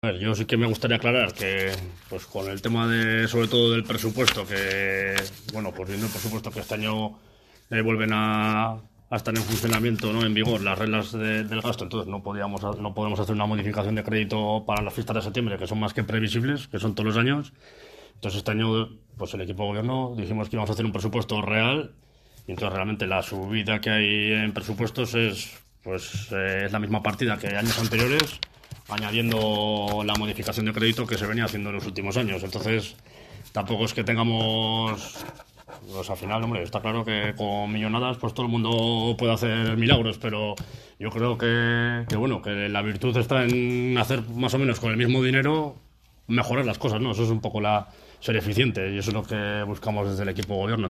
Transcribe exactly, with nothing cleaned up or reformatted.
A ver, yo sí que me gustaría aclarar que, pues con el tema de, sobre todo del presupuesto, que, bueno, pues viendo el presupuesto que este año eh, vuelven a, a estar en funcionamiento, ¿no? En vigor las reglas de- del gasto, entonces no podíamos, ha- no podemos hacer una modificación de crédito para las fiestas de septiembre, que son más que previsibles, que son todos los años. Entonces este año, pues el equipo de gobierno dijimos que íbamos a hacer un presupuesto real, y entonces realmente la subida que hay en presupuestos es, pues, eh, es la misma partida que años anteriores, añadiendo la modificación de crédito que se venía haciendo en los últimos años. Entonces, tampoco es que tengamos, pues al final, hombre, está claro que con millonadas pues todo el mundo puede hacer milagros, pero yo creo que, que bueno, que la virtud está en hacer más o menos con el mismo dinero mejorar las cosas, ¿no? Eso es un poco la ser eficiente, y eso es lo que buscamos desde el equipo de gobierno.